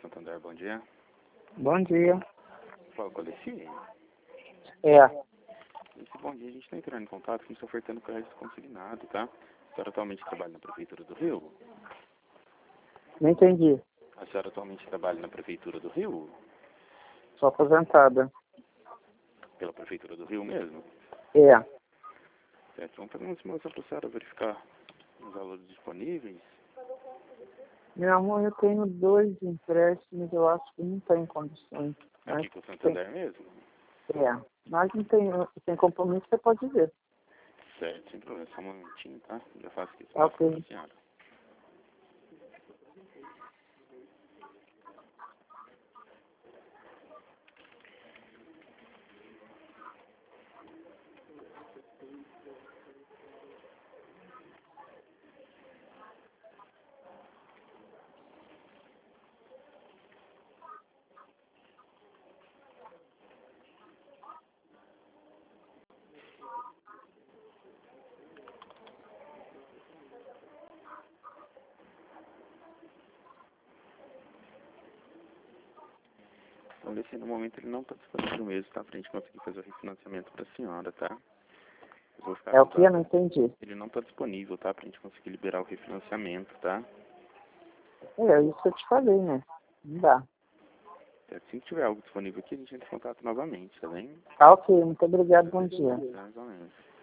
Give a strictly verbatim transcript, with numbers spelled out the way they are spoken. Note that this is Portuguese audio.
Santander, bom dia. Bom dia. Fala com a Alessi. É, Esse bom dia, a gente está entrando em contato com você ofertando crédito consignado, tá? A senhora atualmente trabalha na Prefeitura do Rio? não entendi. A senhora atualmente trabalha na Prefeitura do Rio? Sou aposentada. Pela Prefeitura do Rio mesmo? É, Certo, vamos fazer uma simulação para a senhora verificar os valores disponíveis. meu amor, eu tenho dois empréstimos, eu acho que não tem condições. Mas Aqui com o Santander mesmo? tem, é, mas não tem, sem compromisso, você pode ver. Certo, sem problema, só um momentinho, tá? Já faço aqui Tá a ok. para a senhora. Então, nesse no momento ele não está disponível mesmo, tá? Pra gente conseguir fazer o refinanciamento para a senhora, tá? Eu vou ficar É o com que? Eu não entendi. Ele não está disponível, tá? Pra gente conseguir liberar o refinanciamento, tá? É, isso que eu te falei, né? Não dá. Assim que tiver algo disponível aqui, a gente entra em contato novamente, tá bem? Tá ok, muito obrigado, bom dia. Tá, igualmente.